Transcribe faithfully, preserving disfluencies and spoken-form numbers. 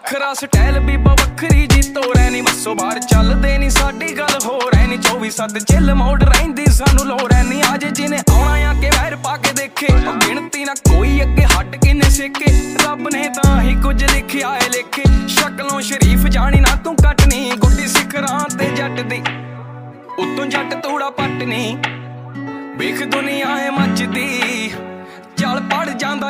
ਵੱਖਰਾ ਸਟਾਈਲ ਬੀਬਾ ਵੱਖਰੀ ਜੀ ਤੋਰੈ ਨੀ ਬੱਸੋਂ ਬਾਹਰ ਚੱਲਦੇ ਨੀ ਸਾਡੀ ਗੱਲ ਹੋ ਰਹਿ ਨੀ ਚੌਵੀ ਸੱਤ ਚਿੱਲ ਮੋੜ ਰਹਿੰਦੀ ਸਾਨੂੰ ਲੋੜ ਐ ਨੀ ਅੱਜ ਜਿਹਨੇ ਆਉਣਾ ਆ ਕੇ ਵੈਰ ਪਾ ਕੇ ਦੇਖੇ ਗਿਣਤੀ ਨਾ ਕੋਈ ਅੱਗੇ ਹੱਟ ਕਿਨੇ ਸੇਕੇ ਰੱਬ ਨੇ ਤਾਂ ਹੀ ਕੁਝ ਲਿਖਿਆ ਏ ਲੇਖੇ ਸ਼ਕਲੋਂ ਸ਼ਰੀਫ ਜਾਣੀ ਨਾ ਤੂੰ ਕੱਟਣੀ ਗੁੱਡੀ ਸਿਖਰਾਂ ਤੇ ਜੱਟ ਦੀ ਉਤੋਂ ਜੱਟ ਤੂੜਾ ਪੱਟਨੀ ਵੇਖ ਦੁਨੀਆ ਏ ਮੱਚਦੀ ਚੱਲ ਪੜ ਜਾਂਦਾ